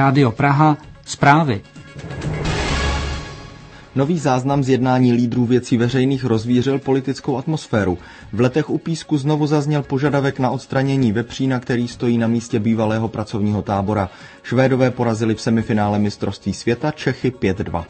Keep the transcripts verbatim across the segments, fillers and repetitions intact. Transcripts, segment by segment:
Rádio Praha, zprávy. Nový záznam z jednání lídrů Věcí veřejných rozvířil politickou atmosféru. V Letech u Písku znovu zazněl požadavek na odstranění vepřína, který stojí na místě bývalého pracovního tábora. Švédové porazili v semifinále mistrovství světa Čechy pět dva.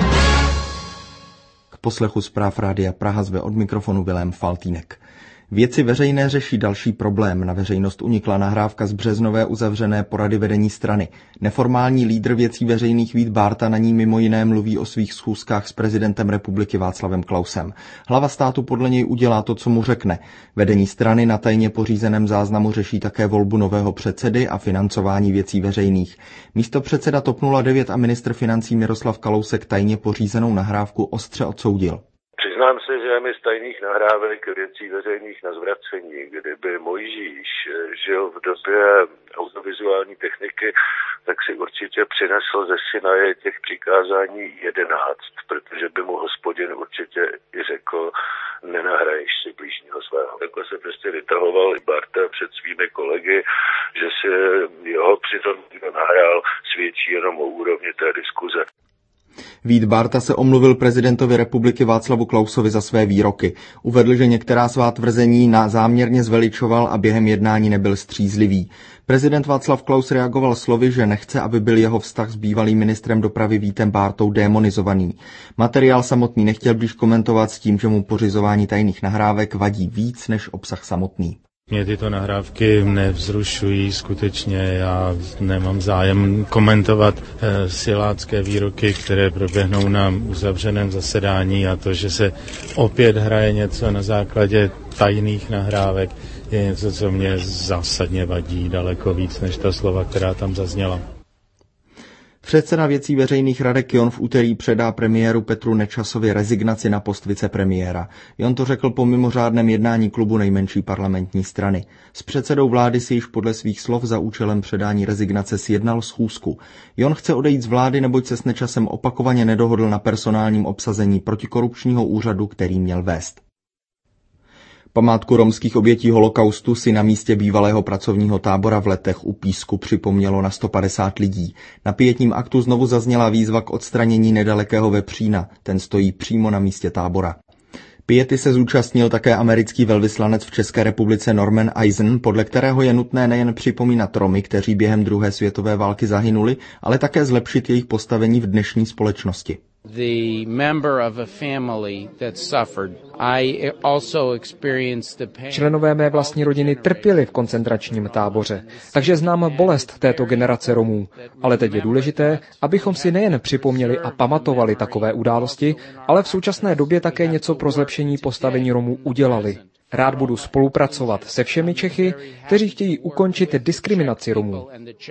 K poslechu zpráv Rádia Praha zve od mikrofonu Vilém Faltýnek. Věci veřejné řeší další problém. Na veřejnost unikla nahrávka z březnové uzavřené porady vedení strany. Neformální lídr Věcí veřejných Vít Bárta na ní mimo jiné mluví o svých schůzkách s prezidentem republiky Václavem Klausem. Hlava státu podle něj udělá to, co mu řekne. Vedení strany na tajně pořízeném záznamu řeší také volbu nového předsedy a financování věcí veřejných. Místopředseda TOP nula devět a ministr financí Miroslav Kalousek tajně pořízenou nahrávku ostře odsoudil. Přiznám se, že je mi z tajných nahrávek Věcí veřejných na zvracení. Kdyby Mojžíš žil v době audiovizuální techniky, tak si určitě přinesl ze Sinaje těch přikázání jedenáct, protože by mu Hospodin určitě i řekl, nenahraješ si blížního svého. Takhle se prostě vytahoval i Barta před svými kolegy, že si jeho přitom nahrál, svědčí jenom o úrovni té diskuze. Vít Bárta se omluvil prezidentovi republiky Václavu Klausovi za své výroky. Uvedl, že některá svá tvrzení na záměrně zveličoval a během jednání nebyl střízlivý. Prezident Václav Klaus reagoval slovy, že nechce, aby byl jeho vztah s bývalým ministrem dopravy Vítem Bártou démonizovaný. Materiál samotný nechtěl blíž komentovat s tím, že mu pořizování tajných nahrávek vadí víc než obsah samotný. Mě tyto nahrávky nevzrušují skutečně, já nemám zájem komentovat e, silácké výroky, které proběhnou na uzavřeném zasedání, a to, že se opět hraje něco na základě tajných nahrávek, je něco, co mě zásadně vadí daleko víc než ta slova, která tam zazněla. Předseda Věcí veřejných Radek Jon v úterý předá premiéru Petru Nečasovi rezignaci na post vicepremiéra. Jon to řekl po mimořádném jednání klubu nejmenší parlamentní strany. S předsedou vlády si již podle svých slov za účelem předání rezignace sjednal schůzku. Jon chce odejít z vlády, neboť se s Nečasem opakovaně nedohodl na personálním obsazení protikorupčního úřadu, který měl vést. Památku romských obětí holokaustu si na místě bývalého pracovního tábora v Letech u Písku připomnělo na sto padesát lidí. Na pietním aktu znovu zazněla výzva k odstranění nedalekého vepřína, ten stojí přímo na místě tábora. Piety se zúčastnil také americký velvyslanec v České republice Norman Eisen, podle kterého je nutné nejen připomínat Romy, kteří během druhé světové války zahynuli, ale také zlepšit jejich postavení v dnešní společnosti. The member of a family that suffered. I also experienced the pain. Členové mé vlastní rodiny trpěli v koncentračním táboře, takže znám bolest této generace Romů. Ale teď je důležité, abychom si nejen připomněli a pamatovali takové události, ale v současné době také něco pro zlepšení postavení Romů udělali. Rád budu spolupracovat se všemi Čechy, kteří chtějí ukončit diskriminaci Romů.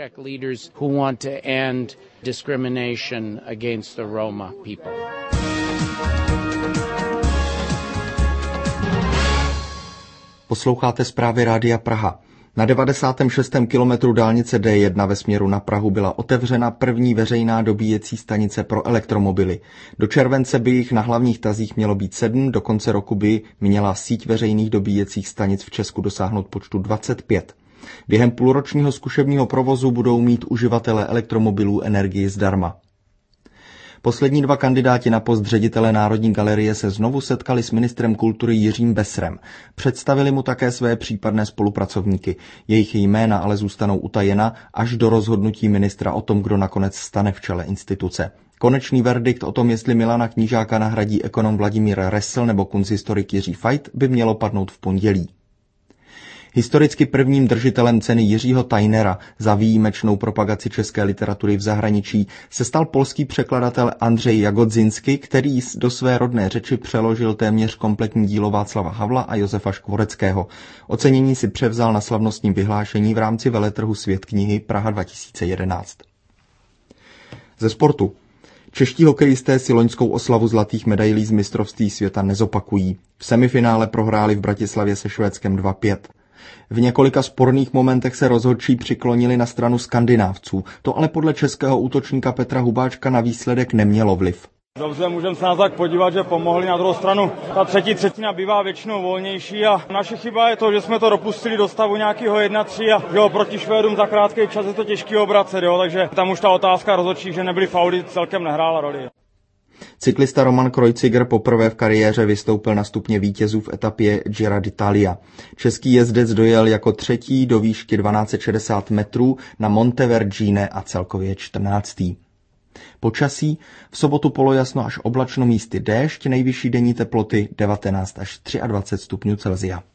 Posloucháte zprávy Rádia Praha. Na devadesátém šestém kilometru dálnice D jedna ve směru na Prahu byla otevřena první veřejná dobíjecí stanice pro elektromobily. Do července by jich na hlavních tazích mělo být sedm, do konce roku by měla síť veřejných dobíjecích stanic v Česku dosáhnout počtu dvacet pět. Během půlročního zkušebního provozu budou mít uživatelé elektromobilů energii zdarma. Poslední dva kandidáti na post ředitele Národní galerie se znovu setkali s ministrem kultury Jiřím Besrem. Představili mu také své případné spolupracovníky. Jejich jména ale zůstanou utajena až do rozhodnutí ministra o tom, kdo nakonec stane v čele instituce. Konečný verdikt o tom, jestli Milana Knížáka nahradí ekonom Vladimír Ressl nebo kunsthistorik Jiří Fajt, by mělo padnout v pondělí. Historicky prvním držitelem ceny Jiřího Tajnera za výjimečnou propagaci české literatury v zahraničí se stal polský překladatel Andřej Jagodzyński, který do své rodné řeči přeložil téměř kompletní dílo Václava Havla a Josefa Škvoreckého. Ocenění si převzal na slavnostním vyhlášení v rámci veletrhu Svět knihy Praha dva tisíce jedenáct. Ze sportu. Čeští hokejisté si loňskou oslavu zlatých medailí z mistrovství světa nezopakují. V semifinále prohráli v Bratislavě se Švédskem dva pět. V několika sporných momentech se rozhodčí přiklonili na stranu Skandinávců. To ale podle českého útočníka Petra Hubáčka na výsledek nemělo vliv. Dobře, můžeme se na tak podívat, že pomohli. Na druhou stranu ta třetí třetina bývá většinou volnější a naše chyba je to, že jsme to dopustili do stavu nějakého jedna tři a že proti Švédům za krátký čas je to těžký obracet, jo, takže tam už ta otázka rozhodčí, že nebyly fauly, celkem nehrála roli. Cyklista Roman Kreuziger poprvé v kariéře vystoupil na stupně vítězů v etapě Giro d'Italia. Český jezdec dojel jako třetí do výšky dvanáct set šedesát metrů na Montevergine a celkově čtrnáctý. Počasí: v sobotu polojasno až oblačno, místy déšť, nejvyšší denní teploty devatenáct až dvacet tři stupňů Celsia.